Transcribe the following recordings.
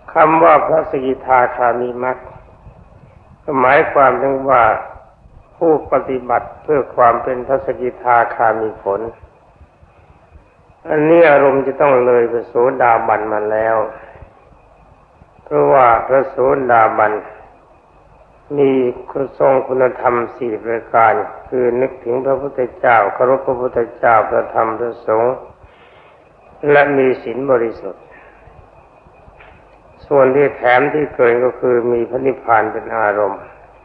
คำว่าพระสกิทาคามีมรรคหมายความถึงว่าผู้ปฏิบัติเพื่อความเป็นพระสกิทาคามีผลอันนี้อารมณ์จะต้องเลยพระโสดาบันมาแล้วเพราะว่าพระโสดาบันมีคุณทรงคุณธรรม4ประการคือนึกถึงพระพุทธเจ้าเคารพพระพุทธเจ้าพระธรรมพระสงฆ์และมีศีลบริสุทธิ์ส่วนที่แถมที่เกินก็คือมีพระนิพพานเป็นอารมณ์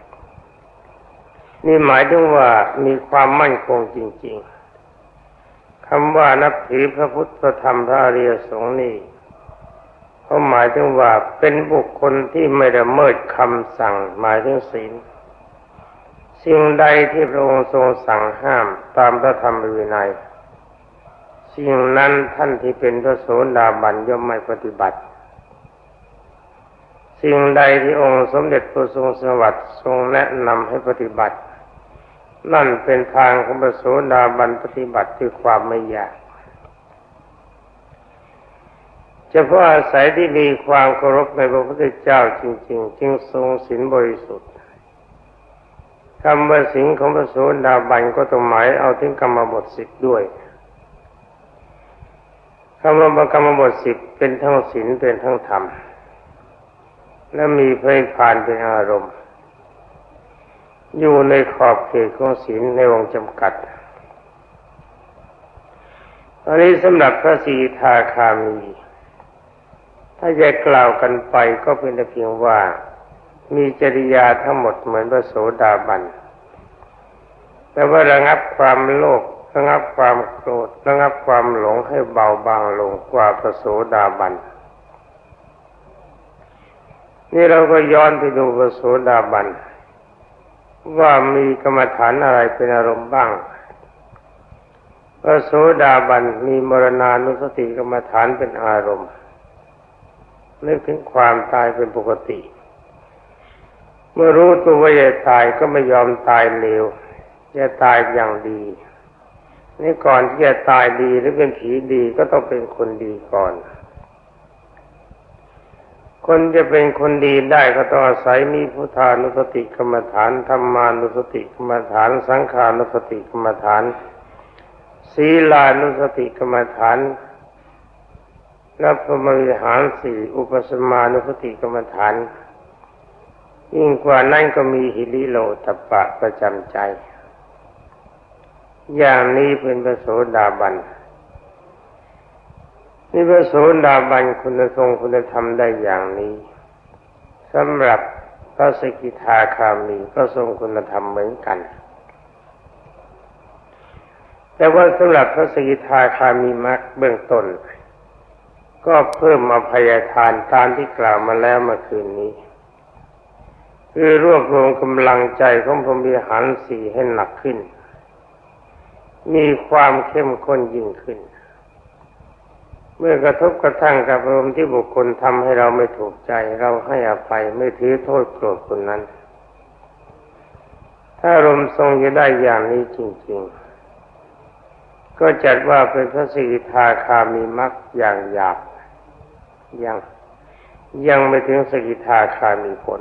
นี่หมายถึงว่ามีความมั่นคงจริงๆคำว่านับถือพระพุทธพระธรรมพระอริยสงฆ์นี่เขาหมายถึงว่าเป็นบุคคลที่ไม่ละเมิดคำสั่งหมายถึงศีลสิ่งใดที่พระองค์ทรงสั่งห้ามตามพระธรรมวินัยสิ่งนั้นท่านที่เป็นพระโสดาบันย่อมไม่ปฏิบัติสิ่งใดที่องค์สมเด็จพระทรงสวัสดิ์ทรงแนะนำให้ปฏิบัตินั่นเป็นทางของพระโสดาบันปฏิบัติด้วยความไม่ยากเฉพาะอาศัยที่มีความเคารพในพระพุทธเจ้าจริงๆจึงทรงศีลบริสุทธิ์คำว่าศีลของพระโสดาบันก็ต้องหมายเอาถึงกรรมบท10ด้วยคำว่ากรรมบท10เป็นทั้งศีลเป็นทั้งธรรมและมีพระนิพพานเป็นอารมณ์อยู่ในขอบเขตของศีลในวงจำกัดอันนี้สำหรับพระสีทาคามีถ้าจะกล่าวกันไปก็เป็นแต่เพียงว่ามีจริยาทั้งหมดเหมือนพระโสดาบันแต่ว่าระงับความโลภระงับความโกรธระงับความหลงให้เบาบางลงกว่าพระโสดาบันนี่เราก็ย้อนไปดูพระโสดาบันว่ามีกรรมฐานอะไรเป็นอารมณ์บ้างพระโสดาบันมีมรณานุสติกรรมฐานเป็นอารมณ์นึกถึงความตายเป็นปกติเมื่อรู้ตัวว่าจะตายก็ไม่ยอมตายเร็วจะตายอย่างดีนี่ก่อนที่จะตายดีหรือเป็นผีดีก็ต้องเป็นคนดีก่อนคนจะเป็นคนดีได้ก็ต้องอาศัยมีพุทธานุสติกรรมฐานธรรมานุสติกรรมฐานสังขานุสติกรรมฐานศีลานุสติกรรมฐานและพรหมวิหาร4อุปสมานุสติกรรมฐานยิ่งกว่านั้นก็มีหิริโลตัปปะประจำใจอย่างนี้เป็นพระโสดาบันนี่พระโสดาบันคุณทรงคุณธรรมได้อย่างนี้สำหรับพระสกิทาคามีก็ทรงคุณธรรมเหมือนกันแต่ว่าสำหรับพระสกิทาคามีมรรคเบื้องต้นก็เพิ่มอภัยทานตามที่กล่าวมาแล้วเมื่อคืนนี้คือรวบรวมกำลังใจของพรหมวิหาร4ให้หนักขึ้นมีความเข้มข้นยิ่งขึ้นเมื่อกระทบกระทั่งกับอารมณ์ที่บุคคลทำให้เราไม่ถูกใจเราให้อภัยไม่ถือโทษโกรธคนนั้นถ้าอารมณ์ทรงจะได้อย่างนี้จริงๆก็จัดว่าเป็นพระสกิทาคามีมรรคอย่างหยาบยังไม่ถึงสกิทาคามีผล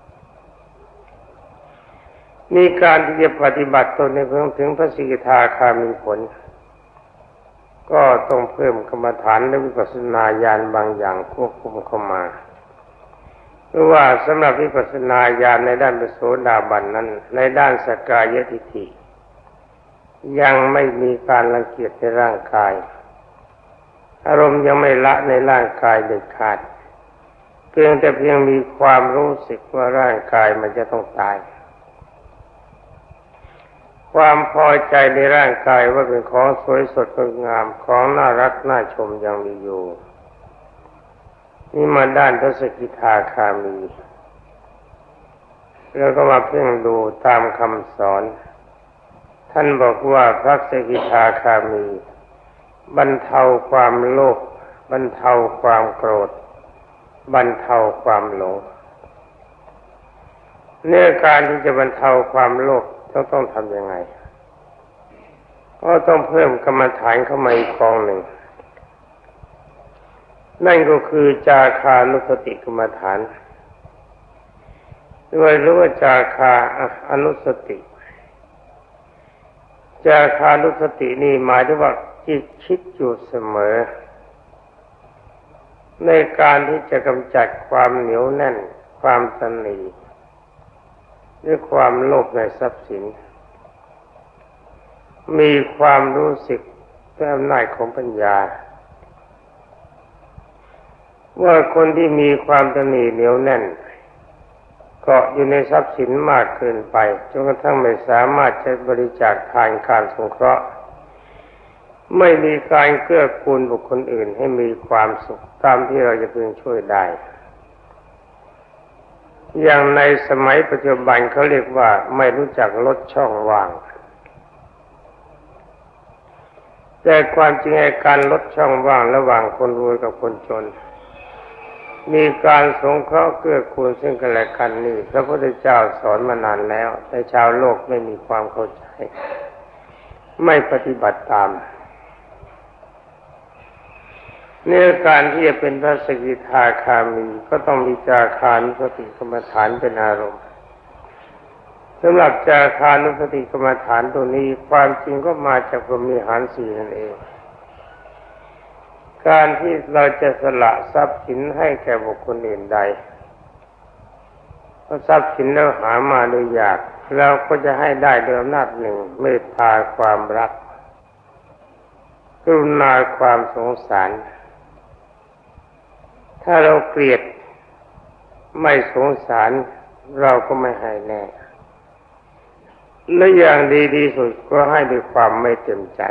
มีการที่จะปฏิบัติตนในเพื่อถึงพระสกิทาคามีผลก็ต้องเพิ่มกรรมฐานและวิปัสสนาญาณบางอย่างควบคุมเข้ามาเพราะว่าสำหรับวิปัสสนาญาณในด้านพระโสดาบันนั้นในด้านสักกายทิฏฐิยังไม่มีการรังเกียจในร่างกายอารมณ์ยังไม่ละในร่างกายเด็ดขาดเพียงมีความรู้สึกว่าร่างกายมันจะต้องตายความพอใจในร่างกายว่าเป็นของสวยสดงดงามของน่ารักน่าชมยังมีอยู่นี่มาด้านพระสกิทาคามีแล้วก็มาเพ่งดูตามคำสอนท่านบอกว่าพระสกิทาคามีบรรเทาความโลภบรรเทาความโกรธบรรเทาความหลงเนื้อการที่จะบรรเทาความโลภต้องทำยังไงก็ต้องเพิ่มกรรมฐานเข้ามาอีกกองหนึ่งนั่นก็คือจาคานุสติกรรมฐานด้วยหรือว่าจาคาอนุสติจาคานุสตินี่หมายถึงว่าจิตคิดอยู่เสมอในการที่จะกำจัดความเหนียวแน่นความตนีหรือความโลภในทรัพย์สินมีความรู้สึกด้วยอำนาจของปัญญาว่าคนที่มีความตนีเหนียวแน่นเกาะอยู่ในทรัพย์สินมากเกินไปจนกระทั่งไม่สามารถจะบริจาคทานการสงเคราะห์ไม่มีการเกื้อกูลบุคคลอื่นให้มีความสุขตามที่เราจะพึงช่วยได้อย่างในสมัยปัจจุบันเขาเรียกว่าไม่รู้จักลดช่องว่างแต่ความจริงการลดช่องว่างระหว่างคนรวยกับคนจนมีการสงเคราะห์เกื้อกูลซึ่งกันและกันนี่พระพุทธเจ้าสอนมานานแล้วแต่ชาวโลกไม่มีความเข้าใจไม่ปฏิบัติตามเนื้อการที่จะเป็นพระสกิทาคามีก็ต้องมีจาคานุสติกรรมฐานเป็นอารมณ์สำหรับจาคานุสติกรรมฐานตัวนี้ความจริงก็มาจากพรหมิหารสี่นั่นเองการที่เราจะสละทรัพย์สินให้แก่บุคคลอื่นใดเพราะทรัพย์สินเราหามาโดยยากเราก็จะให้ได้โดยอำนาจหนึ่งเมตตาความรักกรุณาความสงสารถ้าเราเกลียดไม่สงสารเราก็ไม่ให้แน่และอย่างดีที่สุดก็ให้ด้วยความไม่เต็มใจ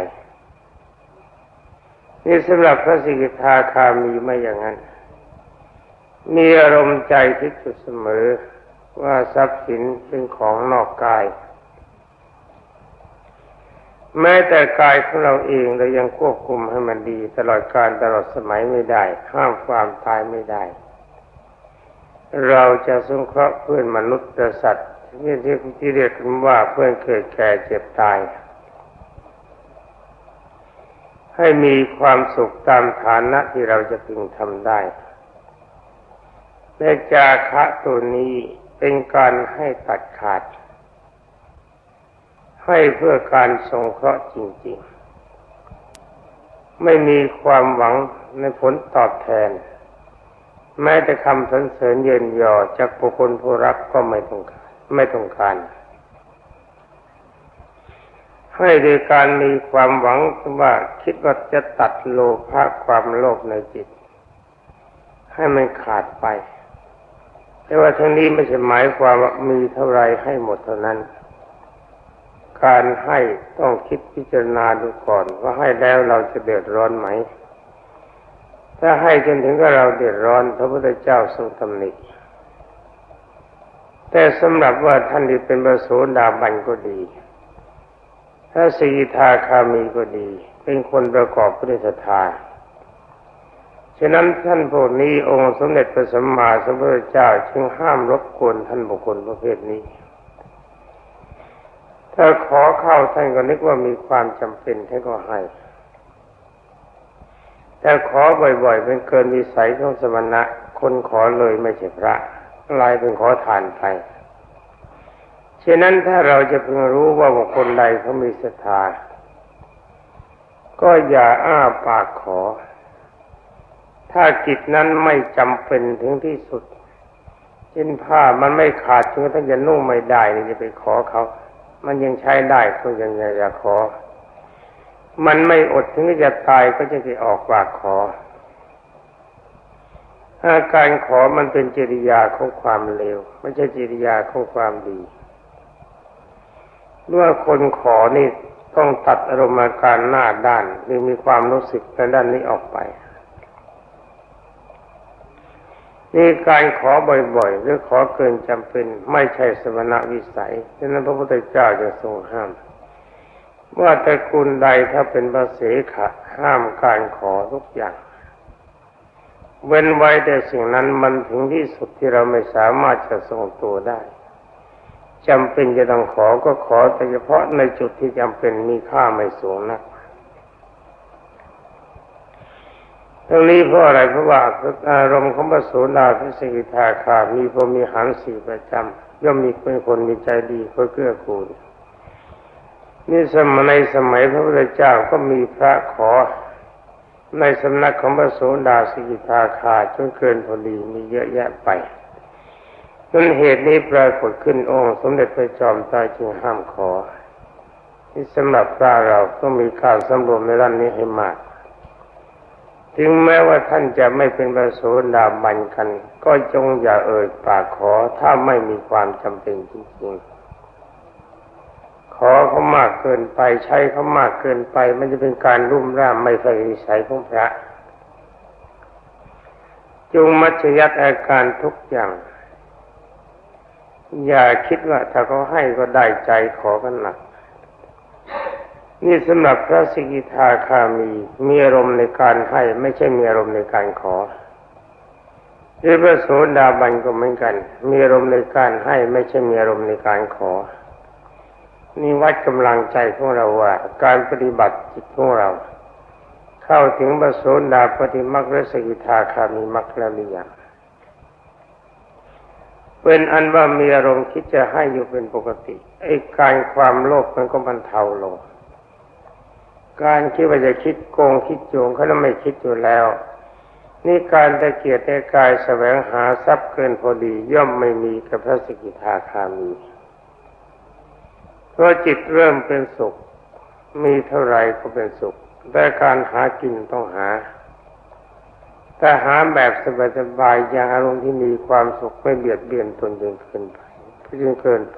นี่สำหรับพระสิกขาคามีไม่อย่างนั้นมีอารมณ์ใจคิดอยู่เสมอว่าทรัพย์สินเป็นของนอกกายแม้แต่กายของเราเองเรายังควบคุมให้มันดีตลอดกาลตลอดสมัยไม่ได้ห้ามความตายไม่ได้เราจะสงเคราะห์เพื่อนมนุษย์และสัตว์ที่เรียกกันว่าเพื่อนเกิดแก่เจ็บตายให้มีความสุขตามฐานะที่เราจะพึงทำได้และจาคะตัวนี้เป็นการให้ตัดขาดให้เพื่อการสงเคราะห์จริงๆไม่มีความหวังในผลตอบแทนแม้แต่คำสรรเสริญเยินยอจากบุคคลผู้รักก็ไม่ต้องการให้โดยการมีความหวังว่าคิดว่าจะตัดโลภะความโลภในจิตให้มันขาดไปแต่ว่าทั้งนี้ไม่ใช่หมายความว่ามีเท่าไรให้หมดเท่านั้นการให้ต้องคิดพิจารณาดูก่อนว่าให้แล้วเราจะเดือดร้อนไหมถ้าให้จนถึงกับเราเดือดร้อนพระพุทธเจ้าทรงตำหนิแต่สำหรับว่าท่านที่เป็นพระโสดาบันก็ดีถ้าสีทาคามีก็ดีเป็นคนประกอบด้วยศรัทธาฉะนั้นท่านพวกนี้องค์สมเด็จพระสัมมาสัมพุทธเจ้าจึงห้ามรบกวนท่านบุคคลประเภทนี้ถ้าขอเข้าท่านก็นึกว่ามีความจำเป็นท่านก็ให้แต่ขอบ่อยๆเป็นเกินวิสัยของสมณะคนขอเลยไม่ใช่พระกลายเป็นขอทานไปฉะนั้นถ้าเราจะพึงรู้ว่าบุคคลใดเขามีศรัทธาก็อย่าอ้าปากขอถ้าจิตนั้นไม่จำเป็นถึงที่สุดเช่นผ้ามันไม่ขาดจนกระทั่งจะนุ่งไม่ได้นี่จะไปขอเขามันยังใช้ได้ก็ยังอยากขอมันไม่อดถึงจะตายก็จะไปออกปากขออาการขอมันเป็นจริยาของความเลวไม่ใช่จริยาของความดีเมื่อคนขอนี่ต้องตัดอารมณ์อาการหน้าด้านหรือมีความรู้สึกในด้านนี้ออกไปนี่การขอบ่อยๆหรือขอเกินจำเป็นไม่ใช่สมณวิสัยฉะนั้นพระพุทธเจ้าจะทรงห้ามว่าแต่คุณใดถ้าเป็นพระเสขะห้ามการขอทุกอย่างเว้นไว้แต่สิ่งนั้นมันถึงที่สุดที่เราไม่สามารถจะทรงตัวได้จำเป็นจะต้องขอก็ขอแต่เฉพาะในจุดที่จำเป็นมีค่าไม่สูงนักทั้งนี้เพราะอะไรเพราะว่าอารมณ์ของพระโสดาภิสกิทาคามีพรหมิหารสี่ประจำย่อมมีเป็นคนมีใจดีคอยเกื้อกูลนี่ในสมัยพระพุทธเจ้าก็มีพระขอในสำนักของพระโสดาภิสกิทาคาจนเกินพอดีมีเยอะแยะไปนั่นเหตุนี้ปรากฏขึ้นองค์สมเด็จพระจอมไตรจึงห้ามขอที่สำหรับพระเราต้องมีการสำรวมในด้านนี้ให้มากถึงแม้ว่าท่านจะไม่เป็นพระโสดาบันกันก็จงอย่าเอ่ยปากขอถ้าไม่มีความจำเป็นจริงๆขอเขามากเกินไปใช้เขามากเกินไปมันจะเป็นการรุ่มร่ามไม่ใช่วิสัยของพระจงมัธยัติอาการทุกอย่างอย่าคิดว่าถ้าเขาให้ก็ได้ใจขอกันหนักนี่สำหรับพระสกิทาคามีอารมณ์ในการให้ไม่ใช่มีอารมณ์ในการขอหรือพระโสดาบันก็เหมือนกันมีอารมณ์ในการให้ไม่ใช่มีอารมณ์ในการขอนี่วัดกำลังใจของเราว่าการปฏิบัติจิตของเราเข้าถึงพระโสดาปฏิมรรคและสกิทาคามีมรรคแล้วหรือยังเป็นอันว่ามีอารมณ์คิดจะให้อยู่เป็นปกติไอ้การความโลภมันก็บรรเทาลงการคิดว่าจะคิดโกงคิดโจงเขาไม่คิดอยู่แล้วนี่การตะเกียกตะกายแสวงหาทรัพย์เกินพอดีย่อมไม่มีกับพระสกิทาคามีเพราะจิตเริ่มเป็นสุขมีเท่าไรก็เป็นสุขแต่การหากินต้องหาแต่หาแบบสบายๆอย่างอารมณ์ที่มีความสุขไม่เบียดเบียนตนจนเกินไป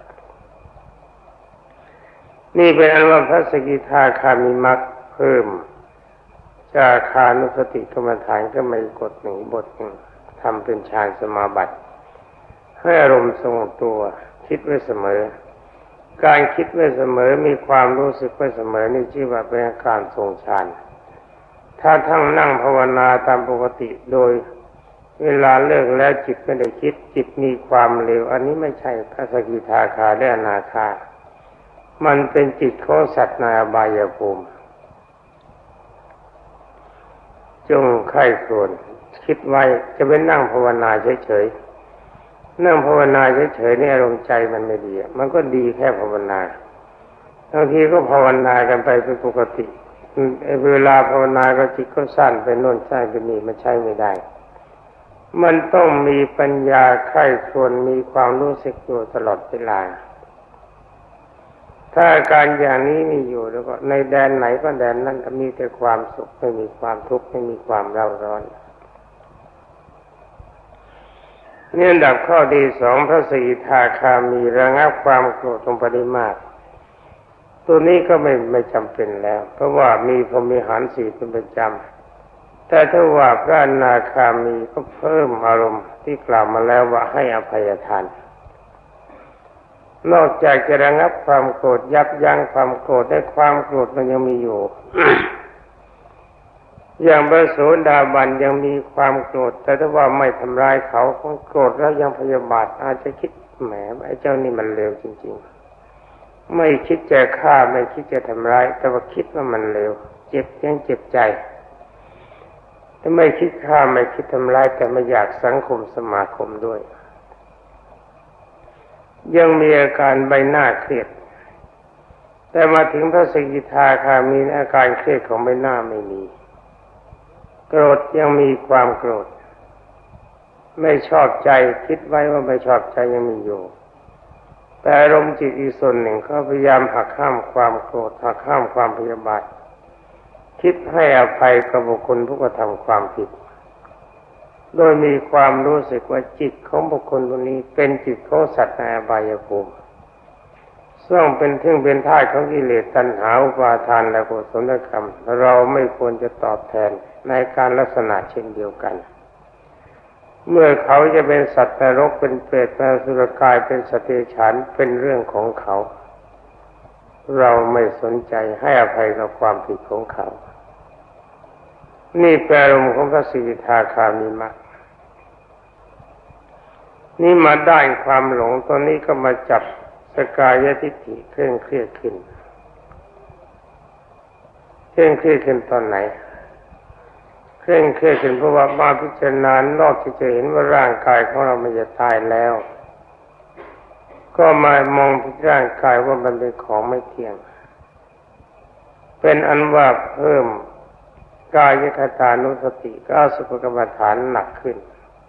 นี่เป็นอันว่าพระสกิทาคามีมรรคเพิ่มจาคานุสติกรรมฐานก็ไม่กดหนึ่งบทหนึ่งทำเป็นฌานสมาบัติให้อารมณ์ทรงตัวคิดไว้เสมอการคิดไว้เสมอมีความรู้สึกไว้เสมอนี่ชื่อว่าเป็นการทรงฌานถ้าทั้งนั่งภาวนาตามปกติโดยเวลาเลิกแล้วจิตไม่ได้คิดจิตมีความเร็วอันนี้ไม่ใช่พระสกิทาคาและอนาคามันเป็นจิตของสัตว์ในอบายภูมิจงใคร่ครวญคิดไว้จะเป็นนั่งภาวนาเฉยๆนั่งภาวนาเฉยๆนี่อารมณ์ใจมันไม่ดีมันก็ดีแค่ภาวนาบางทีก็ภาวนากันไปเป็นปกติเวลาภาวนาก็จิตก็สั้นไปโน่นสั้นไปนี่มันใช้ไม่ได้มันต้องมีปัญญาใคร่ครวญมีความรู้สึกตัวตลอดเวลาถ้าอาการอย่างนี้มีอยู่แล้วก็ในแดนไหนก็แดนนั้นมีแต่ความสุขไม่มีความทุกข์ไม่มีความเร่าร้อนนี่อันดับข้อที่สองพระสกิทาคามีระงับความโกรธลงไปได้มากตัวนี้ก็ไม่จำเป็นแล้วเพราะว่ามีพรหมิหารสี่เป็นประจำแต่ถ้าว่าพระอนาคามีก็เพิ่มอารมณ์ที่กล่าวมาแล้วว่าให้อภัยทานนอกจากจะระงับความโกรธยับยั้งความโกรธได้ความโกรธมันยังมีอยู่ อย่างพระโสดาบันยังมีความโกรธแต่ถ้าว่าไม่ทำร้ายเขาโกรธแล้วยังพยาบาทอาจจะคิดแหมไอ้เจ้านี่มันเลวจริงๆไม่คิดจะฆ่าไม่คิดจะทำร้ายแต่ว่าคิดว่ามันเลวเจ็บยังเจ็บใจแต่ไม่คิดฆ่าไม่คิดทำร้ายแต่ไม่อยากสังคมสมาคมด้วยยังมีอาการใบหน้าเครียดแต่มาถึงพระสกิทาคามีอาการเครียดของใบหน้าไม่มีโกรธยังมีความโกรธไม่ชอบใจคิดไว้ว่าไม่ชอบใจยังมีอยู่แต่อารมณ์จิตอีกส่วนหนึ่งก็พยายามหักห้ามความโกรธหักห้ามความพยาบาทคิดให้อภัยกับบุคคลผู้กระทำความผิดโดยมีความรู้สึกว่าจิตของบุคคลคนนี้เป็นจิตของสัตว์ในอบายภูมิซึ่งเป็นธาตุของกิเลสตัณหาอุปาทานและกุศลกรรมเราไม่ควรจะตอบแทนในการลักษณะเช่นเดียวกันเมื่อเขาจะเป็นสัตว์นรกเป็นเปรตเป็นอสุรกายเป็นสัตว์เดรัจฉานเป็นเรื่องของเขาเราไม่สนใจให้อภัยกับความผิดของเขานี่แปลอารมณ์ของพระสกิทาคามีมรรคนี่มาได้ความหลงตอนนี้ก็มาจับสกายทิฏฐิเคร่งเครียดขึ้นตอนไหนเคร่งเครียดขึ้นเพราะว่ามาพิจารณานอกจากจะเห็นว่าร่างกายของเรามันจะตายแล้วก็มามองร่างกายว่ามันเป็นของไม่เที่ยงเป็นอันว่าเพิ่มกายคตานุสติก็สุภกรรมฐานหนักขึ้น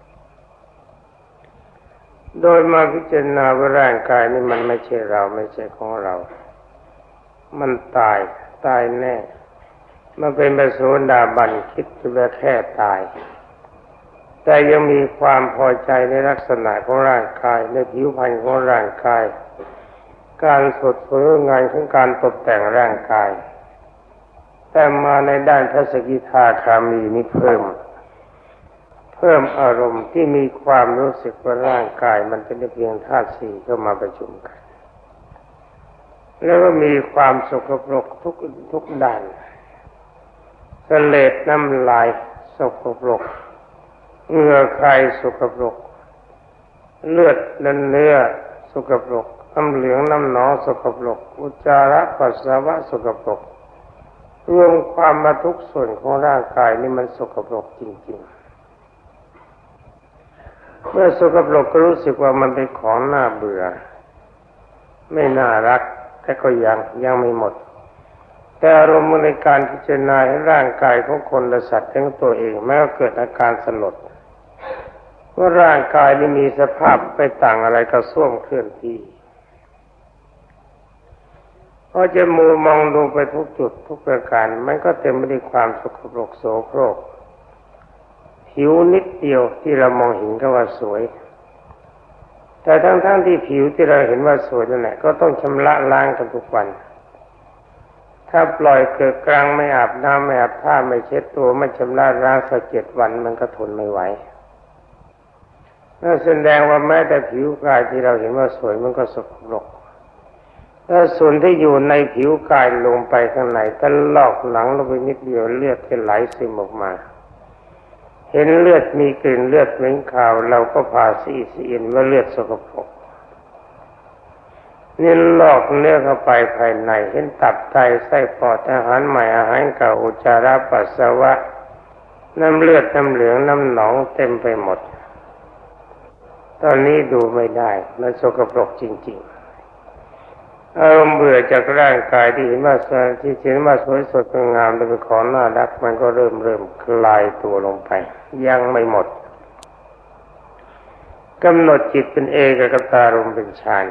โดยมาพิจารณาว่าร่างกายนี้มันไม่ใช่เราไม่ใช่ของเรามันตายแน่มันเป็นพระโสดาบันคิดจะแค่ตายแต่ยังมีความพอใจในลักษณะของร่างกายในผิวพรรณของร่างกายการสดสวยงามของการตกแต่งร่างกายแต่มาในด้านพระสกิทาคามีนี้เพิ่มอารมณ์ที่มีความรู้สึกว่าร่างกายมันเป็นเพียงธาตุสี่เข้ามาประชุมกันแล้วก็มีความสกปรกทุกด้านเสลดน้ำลายสกปรกเหงื่อใครสกปรกเลือดเนื้อสกปรกน้ำเหลืองน้ำหนองสกปรกอุจจาระปัสสาวะสกปรกรวมความมาทุกส่วนของร่างกายนี่มันสกปรกจริงๆเมื่อสกปรกก็รู้สึกว่ามันเป็นของน่าเบื่อไม่น่ารักแต่ก็ยังไม่หมดแต่อารมณ์ในการพิจารณาร่างกายของคนและสัตว์ทั้งตัวเองแม้ว่าเกิดอาการสลดว่าร่างกายนี้มีสภาพไปต่างอะไรกับส้วมเคลื่อนที่พอจะมองดูไปทุกจุดทุกประการมันก็เต็มไปด้วยความสกปรกโสโครกผิวนิดเดียวที่เรามองเห็นก็ว่าสวยแต่ทั้งที่ผิวที่เราเห็นว่าสวยนั่นแหละก็ต้องชำระล้างกันทุกวันถ้าปล่อยเกิดกลางไม่อาบน้ำไม่อาบท่าไม่เช็ดตัวไม่ชำระล้างสัก7 วันมันก็ทนไม่ไหวนั่นแสดงว่าแม้แต่ผิวกายที่เราเห็นว่าสวยมันก็สกปรกแล้วส่วนที่อยู่ในผิวกายลงไปข้างในถ้าลอกหลังลงไปนิดเดียวเลือดก็ไหลซึมออกมาเห็นเลือดมีกลิ่นเลือดเหม็นคาวเราก็พาซีอินว่าเลือดสกปรกนี่ลอกเนื้อเข้าไปภายในเห็นตับไตไส้ปอดอาหารใหม่อาหารเก่าอุจจาระปัสสาวะน้ำเลือดน้ำเหลืองน้ำหนองเต็มไปหมดตอนนี้ดูไม่ได้มันสกปรกจริงๆอารมณ์เบื่อจากร่างกายที่เห็นว่าสวยสดงามและเป็นของน่ารักมันก็เริ่มคลายตัวลงไปยังไม่หมดกำหนดจิตเป็นเอกคตารมณ์เป็นฌาน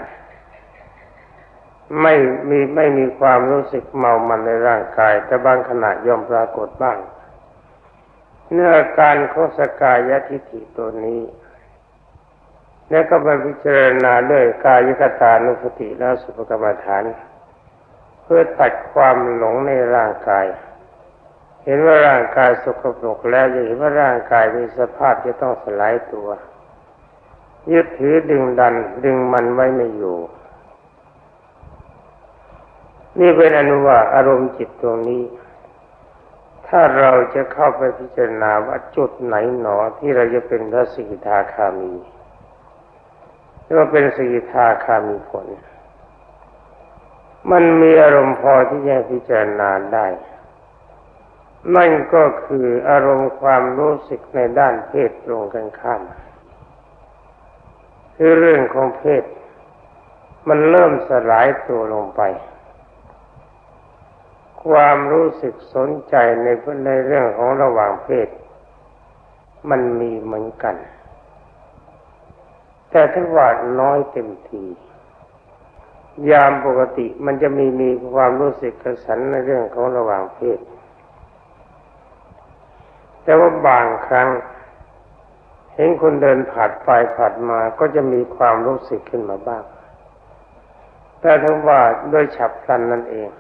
ไม่มีความรู้สึกเมามันในร่างกายแต่บางขณะย่อมปรากฏบ้างเนื่องอาการของสกายทิฏฐิตัวนี้แล้วก็มาพิจารณาด้วยกายคตานุสติและสุภกรรมฐานเพื่อตัดความหลงในร่างกายเห็นว่าร่างกายสกปรกแล้วจะเห็นว่าร่างกายมีสภาพจะต้องสลายตัวยึดถือดึงมันไว้ไม่อยู่นี่เป็นอนุว่าอารมณ์จิตตรงนี้ถ้าเราจะเข้าไปพิจารณาว่าจุดไหนหนอที่เราจะเป็นพระสกิทาคามีหรือว่าเป็นสกิทาคามีผลมันมีอารมณ์พอที่จะพิจารณาได้นั่นก็คืออารมณ์ความรู้สึกในด้านเพศตรงกันข้ามคือเรื่องของเพศมันเริ่มสลายตัวลงไปความรู้สึกสนใจในเรื่องของระหว่างเพศมันมีเหมือนกันแต่ถ้าว่าน้อยเต็มทียามปกติมันจะมีความรู้สึกกระสันในเรื่องของระหว่างเพศแต่ว่าบางครั้งเห็นคนเดินผ่านไปผ่านมาก็จะมีความรู้สึกขึ้นมาบ้างแต่ถ้าว่าโดยฉับพลันนั่นเอง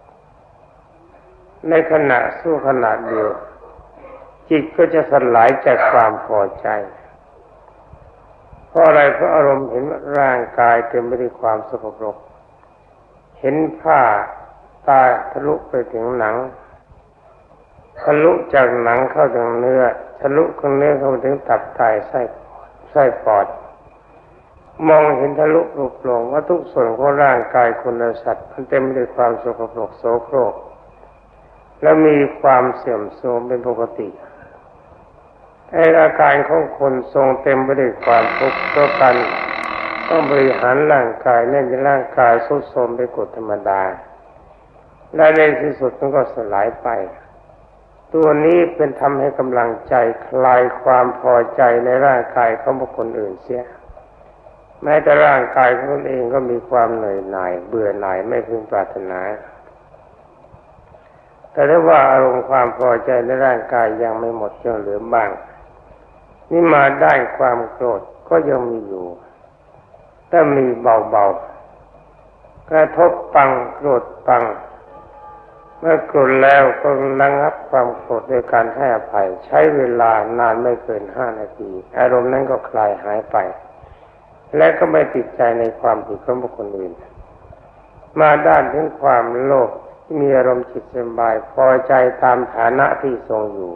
ในขณะสู้ขณะเดียวจิตก็จะสลายจากความพอใจเพราะอะไรเพราะอารมณ์เห็นร่างกายเต็มไปด้วยความสกปรกเห็นผ้าตาทะลุไปถึงหนังทะลุจากหนังเข้าถึงเนื้อทะลุของเนื้อเข้าถึงตับไตไส้ปอดมองเห็นทะลุรูปโปร่งว่าทุกส่วนของร่างกายคนและสัตว์มันเต็มไปด้วยความสกปรกโสโครกและมีความเสื่อมโทรมเป็นปกติอาการของคนทรงเต็มไปด้วยความทุกข์เพราะกันต้องบริหารร่างกายเนื่องจากร่างกายทรุดโทรมเป็นกฎธรรมดาและในที่สุดมันก็สลายไปตัวนี้เป็นทำให้กำลังใจคลายความพอใจในร่างกายของบุคคลอื่นเสียแม้แต่ร่างกายของตนเองก็มีความเหนื่อยหน่ายเบื่อหน่ายไม่พึงปรารถนาแต่ถ้าว่าอารมณ์ความพอใจในร่างกายยังไม่หมดยังเหลือบ้างนี่มาได้ความโกรธก็ยังมีอยู่แต่มีเบาๆกระทบปังโกรธปังเมื่อโกรธแล้วก็ระงับความโกรธด้วยการให้อภัยใช้เวลานานไม่เกิน5 นาทีอารมณ์นั้นก็คลายหายไปและก็ไม่ติดใจในความผิดของบุคคลอื่นมาด้านถึงความโลภที่มีอารมณ์จิตสบายพอใจตามฐานะที่ทรงอยู่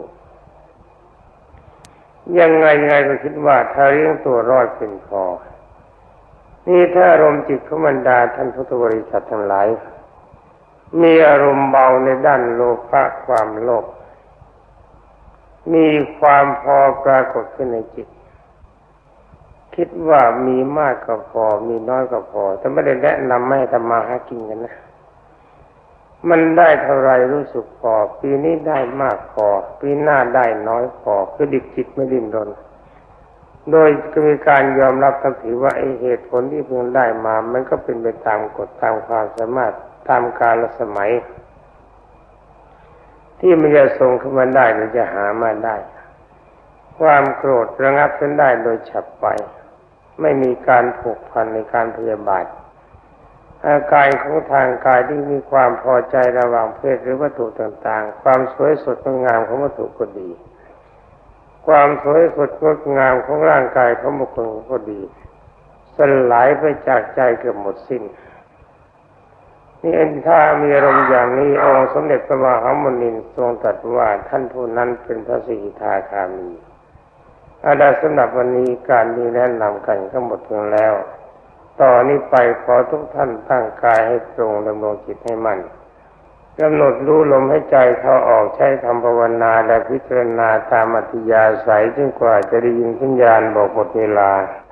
ยังไงก็คิดว่าถ้าเลี้ยงตัวรอดเป็นพอนี่ถ้าอารมณ์จิตของบรรดาท่านพุทธบริษัททั้งหลายมีอารมณ์เบาในด้านโลภะความโลภมีความพอปรากฏขึ้นในจิตคิดว่ามีมากก็พอมีน้อยก็พอแต่ไม่ได้แนะนำให้ทำมาหากินกันนะมันได้เท่าไรรู้สึกพอปีนี้ได้มากพอปีหน้าได้น้อยพอคือดิบจิตไม่ดิ้นรนโดยมีการยอมรับทันทีว่าไอ้เหตุผลที่เพิ่งได้มามันก็เป็นไปตามกฎตามความสามารถตามกาลสมัยที่มันจะส่งขึ้นมาได้หรือจะหามาได้ความโกรธระงับขึ้นได้โดยฉับไวไม่มีการผูกพันในการพยาบาทอาการของทางกายที่มีความพอใจระหว่างเพศหรือวัตถุต่างๆความสวยสดงดงามของวัตถุก็ดีความสวยสดงดงามของร่างกายของบุคคลก็ดีสลายไปจากใจเกือบหมดสิ้นนี่ถ้ามีอารมณ์อย่างนี้องค์สมเด็จพระมหามุนีทรงตรัสว่าท่านผู้นั้นเป็นพระสกิทาคามีสำหรับวันนี้การนี้แนะนำกันก็หมดลงแล้วต่อนนี้ไปขอทุกท่านตั้งกายให้ตรงดำรงจิตให้มั่นกำหนดรู้ลมให้ใจเข้าออกใช้คำภาวนาและพิจารณาตามอัธยาศัยจนกว่าจะได้ยินสัญญาณบอกหมดเวลา